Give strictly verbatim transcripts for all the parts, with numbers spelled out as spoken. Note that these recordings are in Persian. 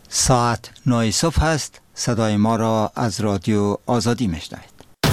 ساعت نه صبح است. صدای ما را از رادیو آزادی میشنوید.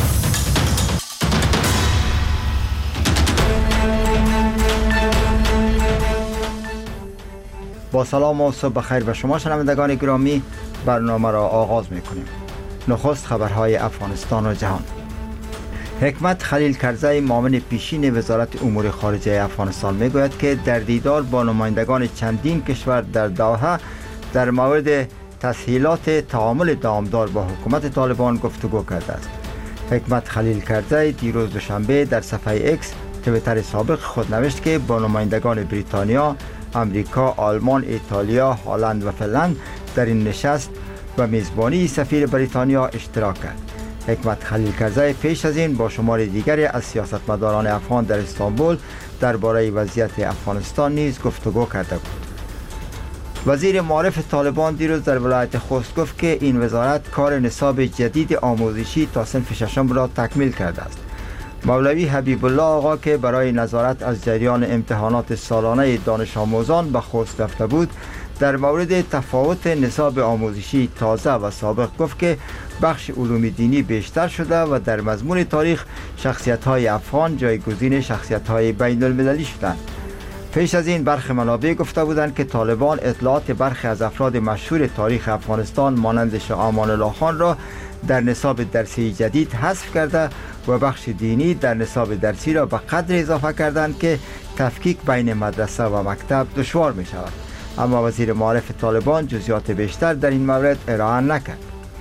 با سلام و صبح بخیر به شما شنوندگان گرامی، برنامه را آغاز میکنیم. نخست خبرهای افغانستان و جهان. حکمت خلیل کرزی معاون پیشین وزارت امور خارجه افغانستان میگوید که در دیدار با نمایندگان چندین کشور در دوحه در مورد تسهیلات تعامل دامدار با حکومت طالبان گفتگو کرده است. حکمت خلیل کرزی دیروز دوشنبه در صفحه اکس توییتر سابق خود نوشت که با نمایندگان بریتانیا، امریکا، آلمان، ایتالیا، هلند و فنلند در این نشست و میزبانی سفیر بریتانیا اشتراک کرد. حکمت خلیل کرزی پیش از این با شمار دیگری از سیاستمداران افغان در استانبول درباره وضعیت افغانستان نیز گفتگو کرده بود. وزیر معارف طالبان دیروز در ولایت خوست گفت که این وزارت کار نصاب جدید آموزشی تا صنف ششم را تکمیل کرده است. مولوی حبیب الله آقا که برای نظارت از جریان امتحانات سالانه دانش آموزان به خوست رفته بود، در مورد تفاوت نصاب آموزشی تازه و سابق گفت که بخش علوم دینی بیشتر شده و در مضمون تاریخ شخصیت‌های افغان جایگزین شخصیت‌های بین المللی شدند. پیش از این برخی منابع گفته بودند که طالبان اطلاعات برخی از افراد مشهور تاریخ افغانستان مانند شاه امان الله خان را در نصاب درسی جدید حذف کرده و بخش دینی در نصاب درسی را به قدر اضافه کردند که تفکیک بین مدرسه و مکتب دشوار می شود. اما وزیر معارف طالبان جزئیات بیشتر در این مورد ارائه نکرد.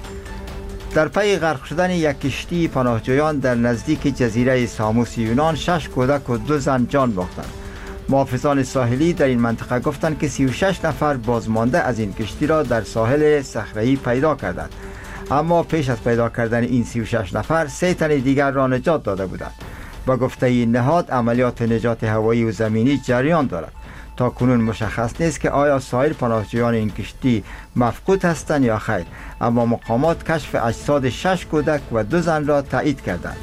در پی غرق شدن یک کشتی پناهجویان در نزدیک جزیره ساموس یونان شش کودک و دو زن جان باختند. محافظان ساحلی در این منطقه گفتند که سی و شش نفر بازمانده از این کشتی را در ساحل صخره‌ای پیدا کردند، اما پیش از پیدا کردن این سی و شش نفر سه تن دیگر را نجات داده بودند. با گفته این نهاد عملیات نجات هوایی و زمینی جریان دارد. تا کنون مشخص نیست که آیا سایر پناهجویان این کشتی مفقود هستند یا خیر، اما مقامات کشف اجساد شش کودک و دو زن را تایید کردند.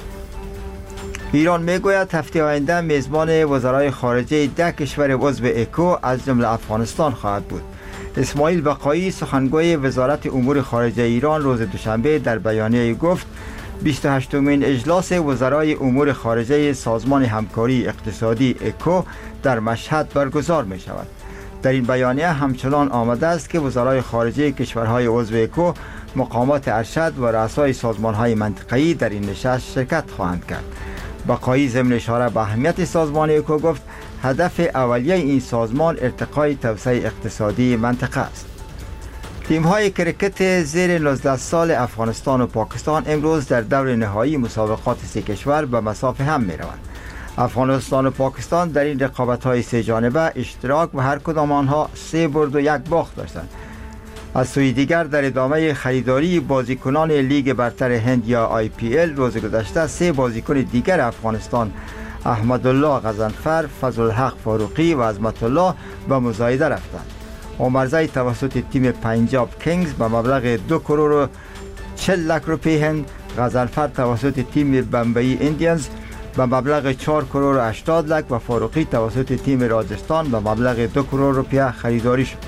ایران میگوید هفته آینده میزبان وزرای خارجه ده کشور عضو اکو از جمله افغانستان خواهد بود. اسماعیل بقایی سخنگوی وزارت امور خارجه ایران روز دوشنبه در بیانیه گفت بیست و هشتمین اجلاس وزرای امور خارجه سازمان همکاری اقتصادی اکو در مشهد برگزار می شود. در این بیانیه همچنان آمده است که وزرای خارجه کشورهای عضو اکو، مقامات ارشد و رؤسای سازمانهای منطقه‌ای در این نشست شرکت خواهند کرد. بقایی ضمن اشاره به اهمیت سازمان اکو گفت هدف اولیه این سازمان ارتقای توسعه اقتصادی منطقه است. تیم‌های کرکت زیر نوزده سال افغانستان و پاکستان امروز در دور نهایی مسابقات سه کشور به مصاف هم می‌روند. افغانستان و پاکستان در این رقابت‌های سه جانبه اشتراک و هر کدام آنها سه برد و یک باخت داشتند. از سوی دیگر در ادامه خریداری بازیکنان لیگ برتر هند یا آی پی ال روز گذشته سه بازیکن دیگر افغانستان احمدالله غضنفر، فضلالحق فاروقی و عظمت الله به مزایده رفتند. عمرزی توسط تیم پنجاب کینگز به مبلغ دو کرور و چهل لک روپیه هند، غضنفر توسط تیم بمبئی ایندیانز به مبلغ چهار کرور و هشتاد لک و فاروقی توسط تیم راجستان به مبلغ دو کرور روپیه خریداری شد.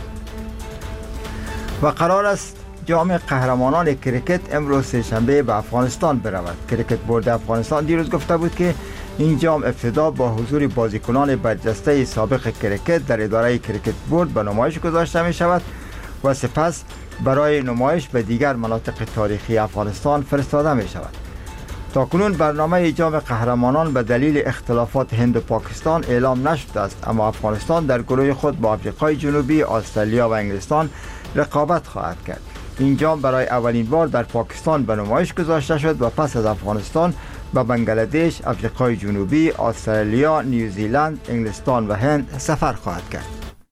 و قرار است جام قهرمانان کرکت امروز سه‌شنبه به افغانستان برود. کرکت بورد افغانستان دیروز گفته بود که این جام ابتدا با حضور بازیکنان برجسته سابق کرکت در اداره کرکت بورد به نمایش گذاشته می شود و سپس برای نمایش به دیگر مناطق تاریخی افغانستان فرستاده می شود. تاکنون برنامه جام قهرمانان به دلیل اختلافات هند و پاکستان اعلام نشده است، اما افغانستان در گروه خود با آفریقای جنوبی، استرالیا و انگلستان رقابت خواهد کرد. این جام برای اولین بار در پاکستان به نمایش گذاشته شد و پس از افغانستان به بنگلادش، آفریقای جنوبی، استرالیا، نیوزیلند، انگلستان و هند سفر خواهد کرد.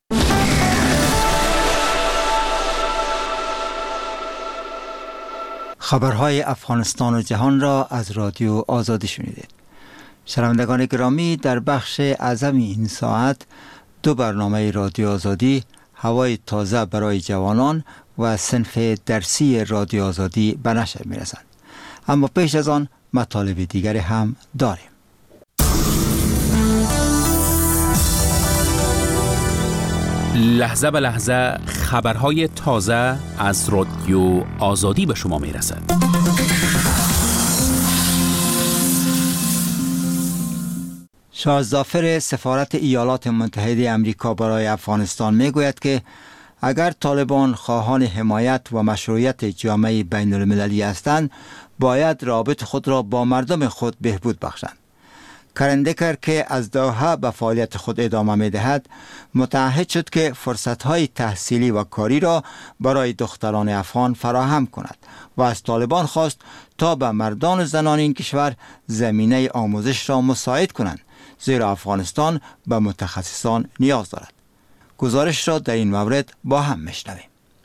خبرهای افغانستان و جهان را از رادیو آزادی شنیدید. شنوندگان گرامی، در بخش اعظم این ساعت دو برنامه رادیو آزادی، هوای تازه برای جوانان و صنف درسی رادیو آزادی به نشر می‌رسند. اما پیش از آن مطالب دیگری هم داریم. لحظه به لحظه خبرهای تازه از رادیو آزادی به شما میرسد. شاه ظافر سفارت ایالات متحده آمریکا برای افغانستان میگوید که اگر طالبان خواهان حمایت و مشروعیت جامعه بین المللی هستند، باید رابط خود را با مردم خود بهبود بخشند. کرن دکر که از دوحه به فعالیت خود ادامه می دهد، متعهد شد که فرصت‌های تحصیلی و کاری را برای دختران افغان فراهم کند و از طالبان خواست تا به مردان و زنان این کشور زمینه آموزش را مساعد کنند، زیرا افغانستان به متخصصان نیاز دارد. گزارش را در این مورد با هم میشنویم.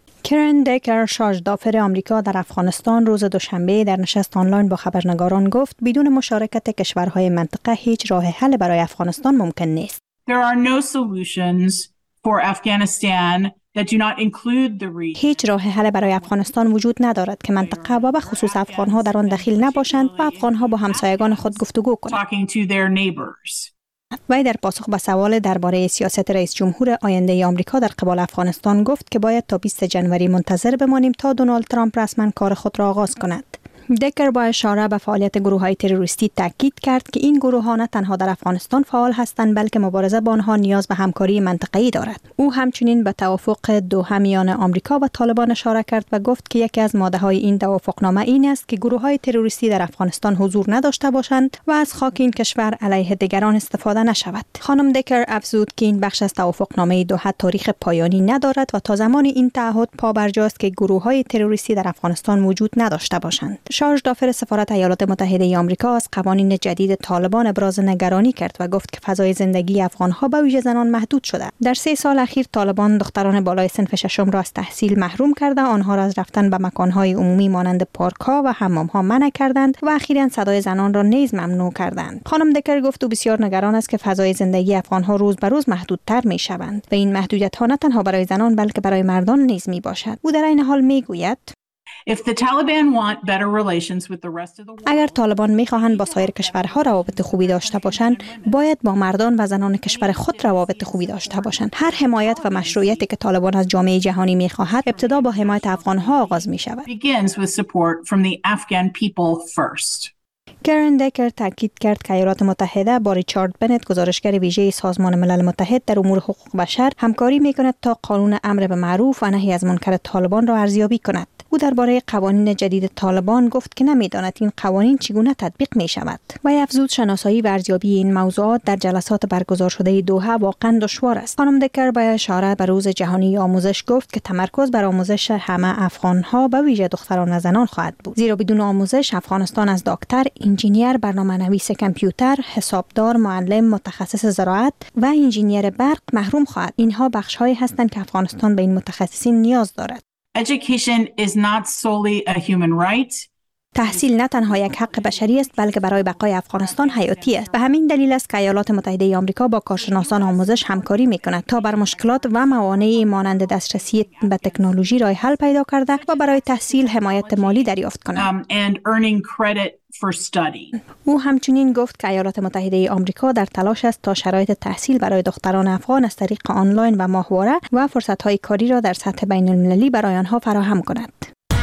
کرن دکر، شاه ظافر آمریکا در افغانستان، روز دوشنبه در نشست آنلاین با خبرنگاران گفت بدون مشارکت کشورهای منطقه هیچ راه حل برای افغانستان ممکن نیست. There are no solutions for Afghanistan that do not include the region. هیچ راه حل برای افغانستان وجود ندارد که منطقه و به خصوص افغانها در آن دخیل نباشند و افغانها با همسایگان خود گفتگو کنند. Talking to their neighbors. وی در پاسخ به سوال درباره سیاست رئیس جمهور آینده آمریکا در قبال افغانستان گفت که باید تا بیست جنوری منتظر بمانیم تا دونالد ترامپ رسما کار خود را آغاز کند. دکر با اشاره به فعالیت گروه‌های تروریستی تاکید کرد که این گروه‌ها نه تنها در افغانستان فعال هستند بلکه مبارزه با آنها نیاز به همکاری منطقه‌ای دارد. او همچنین به توافق دوحه میان آمریکا و طالبان اشاره کرد و گفت که یکی از ماده‌های این توافقنامه این است که گروه‌های تروریستی در افغانستان حضور نداشته باشند و از خاک این کشور علیه دیگران استفاده نشود. خانم دکر افزود که این بخش از توافقنامه دوحه تاریخ پایانی ندارد و تا زمانی این تعهد پابرجاست که گروه‌های تروریستی در افغانستان وجود نداشته باشند. شاه ظافر سفارت ایالات متحده آمریکا از قوانین جدید طالبان ابراز نگرانی کرد و گفت که فضای زندگی افغان‌ها به ویژه زنان محدود شده. در سه سال اخیر طالبان دختران بالای صنف ششم را از تحصیل محروم کرده، آنها را از رفتن به مکان‌های عمومی مانند پارک‌ها و حمام‌ها منع کردند و اخیراً صدای زنان را نیز ممنوع کردند. خانم دکر گفت او بسیار نگران است که فضای زندگی افغان‌ها روز به روز محدودتر می‌شوند و این محدودیت‌ها نه تنها برای زنان بلکه برای مردان نیز میباشد. او در این حال میگوید If the Taliban want better relations with the rest of the world, اگر طالبان می‌خواهند با سایر کشورها روابط خوبی داشته باشند، باید با مردان و زنان کشور خود روابط خوبی داشته باشند. هر حمایت و مشروعیتی که طالبان از جامعه جهانی می‌خواهد، ابتدا با حمایت افغان‌ها آغاز می‌شود. begins with support from the Afghan people first. کرن دکر تاکید کرد که ایالات متحده با ریچارد بنت، گزارشگر ویژه سازمان ملل متحد در امور حقوق بشر، همکاری می‌کند تا قانون امر به معروف و نهی از منکر طالبان را ارزیابی کند. او درباره قوانین جدید طالبان گفت که نمی‌داند این قوانین چگونه تطبیق می‌شود. و افزود شناسایی و ارزیابی این موضوعات در جلسات برگزار شده دوحه واقعا دشوار است. خانم دکر با اشاره به روز جهانی آموزش گفت که تمرکز بر آموزش همه افغان‌ها به ویژه دختران و زنان خواهد بود، زیرا بدون آموزش افغانستان از دکتر، انجینیر، برنامه‌نویس کامپیوتر، حسابدار، معلم، متخصص زراعت و انجینیر برق محروم خواهد. اینها بخش‌هایی هستند که افغانستان به این متخصصین نیاز دارد. Education is not solely a human right. تحصیل نه تنها یک حق بشری است بلکه برای بقای افغانستان حیاتی است. به همین دلیل است که ایالات متحده آمریکا با کارشناسان آموزش همکاری می‌کند تا بر مشکلات و موانع مانند دسترسی به تکنولوژی راه حل پیدا کرده و برای تحصیل حمایت مالی دریافت کند. Um, and earning credit for study. او همچنین گفت که ایالات متحده آمریکا در تلاش است تا شرایط تحصیل برای دختران افغان از طریق آنلاین و ماهواره و فرصت‌های کاری را در سطح بین‌المللی برای آنها فراهم کند.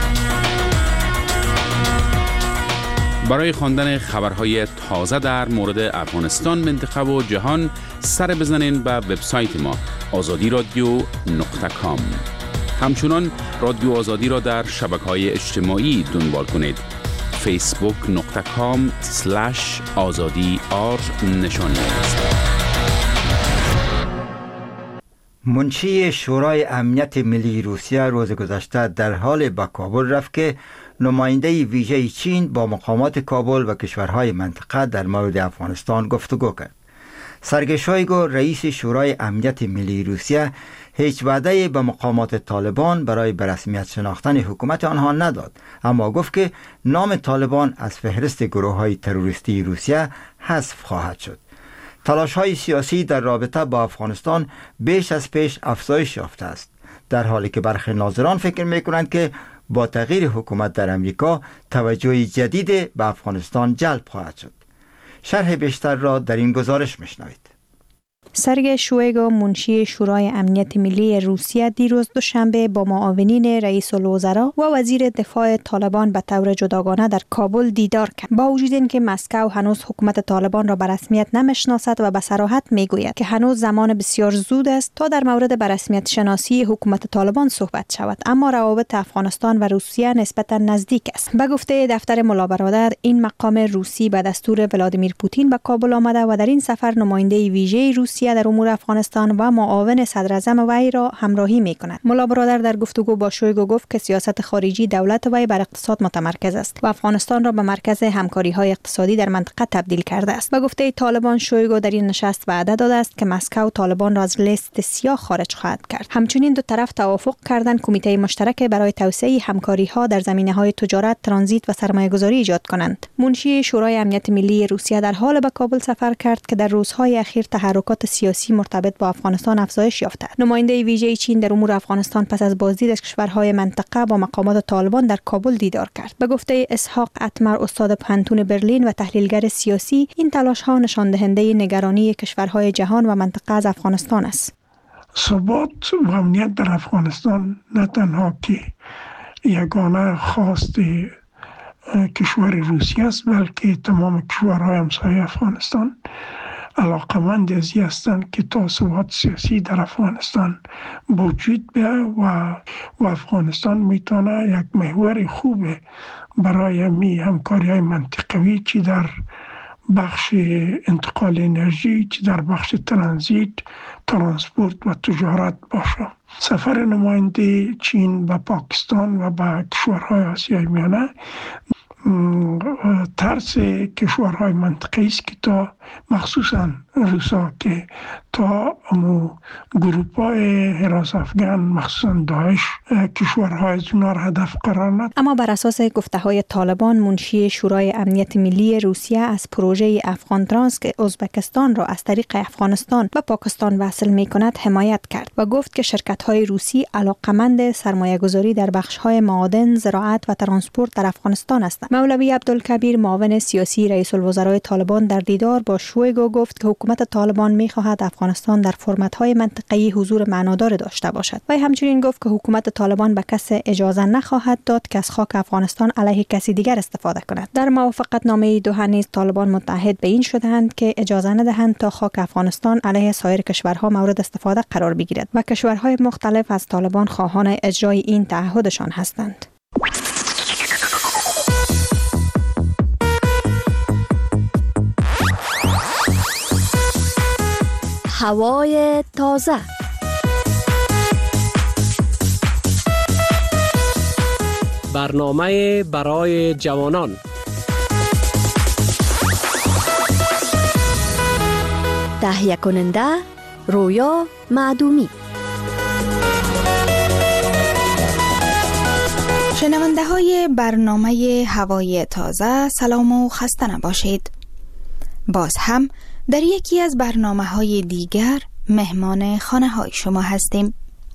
برای خواندن خبرهای تازه در مورد افغانستان، منطقه و جهان سر بزنین به وبسایت ما آزادی رادیو نقطه کام. همچنان رادیو آزادی را در شبکه‌های اجتماعی دنبال کنید. فیسبوک نقطه کام سلش آزادی آر نشانی است. منشی شورای امنیت ملی روسیه روز گذشته در حال به کابل رفت که نماینده ویژه چین با مقامات کابل و کشورهای منطقه در مورد افغانستان گفتگو کرد. سرگئی شویگو، رئیس شورای امنیت ملی روسیه، هیچ وعده به مقامات طالبان برای به رسمیت شناختن حکومت آنها نداد، اما گفت که نام طالبان از فهرست گروه‌های تروریستی روسیه حذف خواهد شد. تلاش‌های سیاسی در رابطه با افغانستان بیش از پیش افزایش یافته است، در حالی که برخی ناظران فکر می‌کنند که با تغییر حکومت در امریکا توجه جدید به افغانستان جلب خواهد شد. شرح بیشتر را در این گزارش میشنوید. سرگئی شویگو منشی شورای امنیت ملی روسیه دیروز دوشنبه با معاونین رئیس الوزراء و وزیر دفاع طالبان به طور جداگانه در کابل دیدار کرد. با وجود اینکه مسکو هنوز حکومت طالبان را به رسمیت نمیشناسد و به صراحت میگوید که هنوز زمان بسیار زود است تا در مورد به رسمیت شناسی حکومت طالبان صحبت شود، اما روابط افغانستان و روسیه نسبتا نزدیک است. به گفته دفتر ملا برادر، این مقام روسی به دستور ولادیمیر پوتین به کابل آمده و در این سفر نماینده ویژه روسیه در امور افغانستان و معاون صدر اعظم وی را همراهی می‌کند. ملا برادر در گفتگو با شویگو گفت که سیاست خارجی دولت وی بر اقتصاد متمرکز است و افغانستان را به مرکز همکاری‌های اقتصادی در منطقه تبدیل کرده است. به گفته طالبان، شویگو در این نشست وعده داده است که مسکو طالبان را از لیست سیاه خارج خواهد کرد. همچنین دو طرف توافق کردند کمیته مشترک برای توسعه همکاری‌ها در زمینه‌های تجارت، ترانزیت و سرمایه‌گذاری ایجاد کنند. منشی شورای امنیت ملی روسیه در حال به کابل سفر کرد که در روزهای اخیر تحرکات سیاسی مرتبط با افغانستان افزایش یافته است. نماینده ویژه چین در امور افغانستان پس از بازدید از کشورهای منطقه با مقامات طالبان در کابل دیدار کرد. به گفته اسحاق اتمر، استاد پانتون برلین و تحلیلگر سیاسی، این تلاش‌ها نشان دهنده نگرانی کشورهای جهان و منطقه از افغانستان است. ثبات و امنیت در افغانستان نه تنها که یگانه خواست کشور روسیه است، بلکه تمام کشورهای همسایه افغانستان علاقمند از این هستند که تا ثبات سیاسی در افغانستان وجود بیاید و و افغانستان میتونه یک محور خوب برای می همکاری‌های منطقوی چی در بخش انتقال انرژی، چی در بخش ترانزیت، ترانسپورت و تجارت باشه. سفر نماینده چین به پاکستان و به کشورهای آسیای میانه ترس کشورهای منطقه‌ای است که تا مخصوصا روسا که تا امو گروپ‌های حراس افغان مخصوصا داعش کشورهای از اونا را هدف قرار نداد. اما بر اساس گفته‌های طالبان، منشی شورای امنیت ملی روسیه از پروژه افغان ترانس که ازبکستان را از طریق افغانستان به پاکستان وصل می‌کند حمایت کرد و گفت که شرکت‌های روسی علاقمند سرمایه‌گذاری در بخش‌های معادن، زراعت و ترانسپورت در افغانستان هستند. مولوی عبدالکبیر، معاون سیاسی رئیس الوزراء طالبان، در دیدار با شویگو گفت که حکومت طالبان می‌خواهد افغانستان در فرمت‌های منطقه‌ای حضور معنادار داشته باشد. و همچنین گفت که حکومت طالبان به کسی اجازه نخواهد داد که از خاک افغانستان علیه کسی دیگر استفاده کند. در موافقتنامه دوحه نیز طالبان متعهد به این شدند که اجازه ندهند تا خاک افغانستان علیه سایر کشورها مورد استفاده قرار بگیرد و کشورهای مختلف از طالبان خواهان اجرای این تعهدشان هستند. هوای تازه. برنامه برای جوانان. تهیه کننده رویا معدومی. شنونده های برنامه هوای تازه، سلام و خسته نباشید. باز هم در یکی از برنامه های دیگر مهمان خانه های شما هستیم.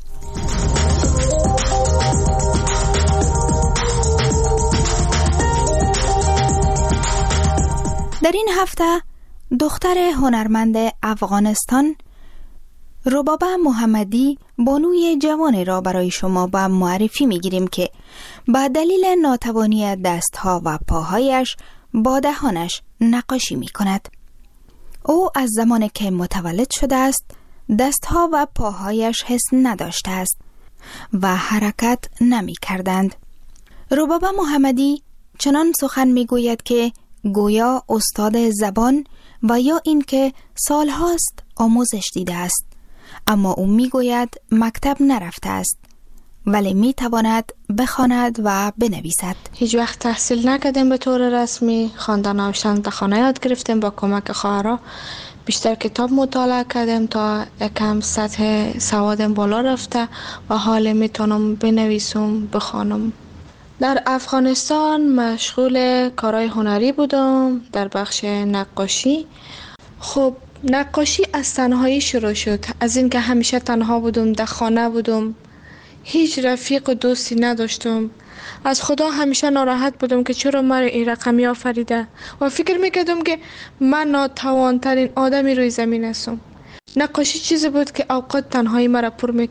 در این هفته دختر هنرمند افغانستان ربابه محمدی بانوی جوانی را برای شما به معرفی می گیریم که به دلیل ناتوانی دستها و پاهایش با دهانش نقاشی می کند. او از زمان که متولد شده است دستها و پاهایش حس نداشته است و حرکت نمی کردند. ربابه محمدی چنان سخن می گوید که گویا استاد زبان و یا اینکه سالهاست آموزش دیده است، اما او می گوید مکتب نرفته است ولی می تواند بخواند و بنویسد. هیچ وقت تحصیل نکردیم به طور رسمی، خواندن نوشتن در خانه یاد گرفتیم با کمک خواهرها. بیشتر کتاب مطالعه کردیم تا یکم سطح سوادم بالا رفته و حالا میتونم بنویسم، بخوانم. در افغانستان مشغول کارهای هنری بودم در بخش نقاشی. خب نقاشی از تنهایی شروع شد، از اینکه همیشه تنها بودم، در خانه بودم، هیچ رفیق و دوستی نداشتم. از خدا همیشه ناراحت بودم که چرا من این رقمی آفریده و فکر میکردم که من ناتوانترین آدمی روی زمین هستم. نقاشی چیزی بود که اوقات تنهایی مرا پر